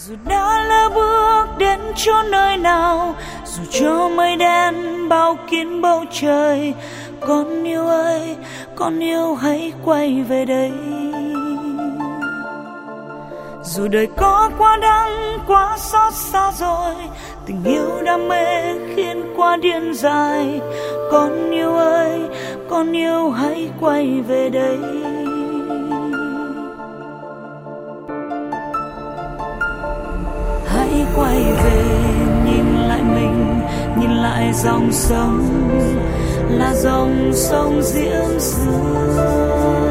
Dù đã lỡ bước đến chỗ nơi nào, dù cho mây đen bao kín bầu trời, con yêu ơi, con yêu hãy quay về đây. Dù đời có quá đắng, quá xót xa rồi, tình yêu đam mê khiến quá điên dại, con yêu ơi, con yêu hãy quay về đây. Hãy quay về, nhìn lại mình, nhìn lại dòng sông, là dòng sông Diễm Xưa.